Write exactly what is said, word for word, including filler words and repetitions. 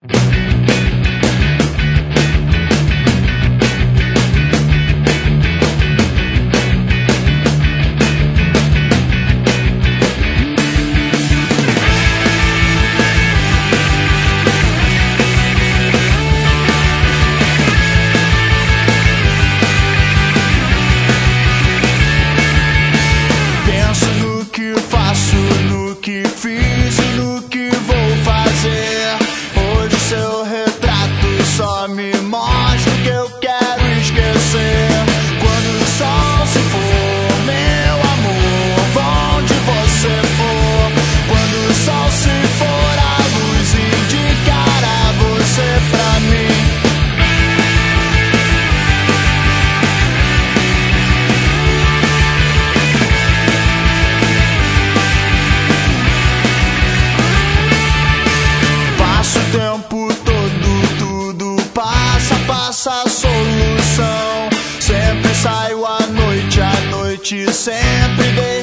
Me mostra o que eu quero esquecer. Quando o sol se for, meu amor, vá onde você for. Quando o sol se for, a luz indicará você pra mim. Passa o tempo todo, tudo passa, passa a solução. Sempre saio à noite, à noite sempre deixo